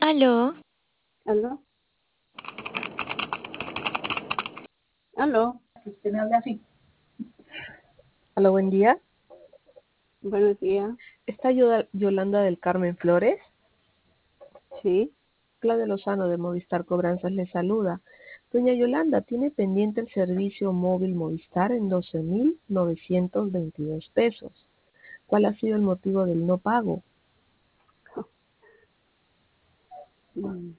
Aló, ¿Aló? ¿Aló? Que usted me habla así. Hola, buen día. Buenos días. ¿Está Yolanda del Carmen Flores? Sí. Claudia Lozano de Movistar Cobranzas le saluda. Doña Yolanda, tiene pendiente el servicio móvil Movistar en 12.922 pesos. ¿Cuál ha sido el motivo del no pago? Mm.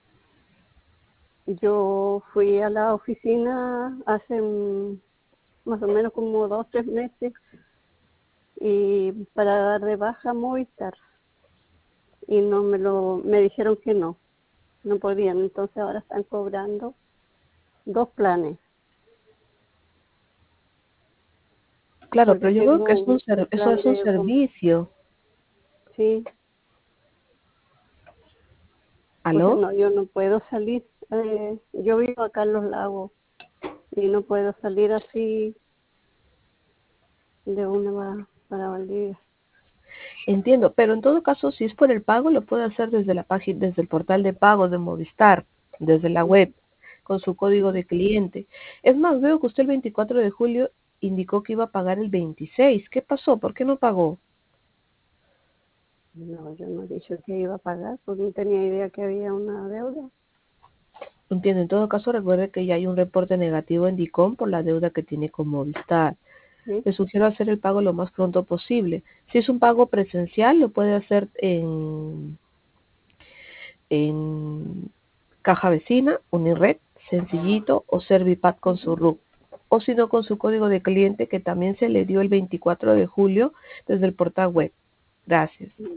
Yo fui a la oficina hace más o menos como 2, 3 meses y para dar de baja Movistar y me dijeron que no podían. Entonces ahora están cobrando 2 planes Claro, pero porque yo veo que tengo es un eso plan es un de servicio. sí. Entonces ¿Aló? no, yo no puedo salir. Yo vivo acá en Los Lagos y no puedo salir así de para Valdivia. Entiendo, pero en todo caso, si es por el pago, lo puede hacer desde la página, desde el portal de pagos de Movistar, desde la web, con su código de cliente. Es más, veo que usted el 24 de julio indicó que iba a pagar el 26. ¿Qué pasó? ¿Por qué no pagó? No, yo no he dicho que iba a pagar, porque no tenía idea que había una deuda. Entiendo, en todo caso, recuerde que ya hay un reporte negativo en DICOM por la deuda que tiene con Movistar. ¿Sí? Le sugiero hacer el pago lo más pronto posible. Si es un pago presencial, lo puede hacer en Caja Vecina, Unired, Sencillito o Servipad con su RUC. O si no, con su código de cliente que también se le dio el 24 de julio desde el portal web. Gracias.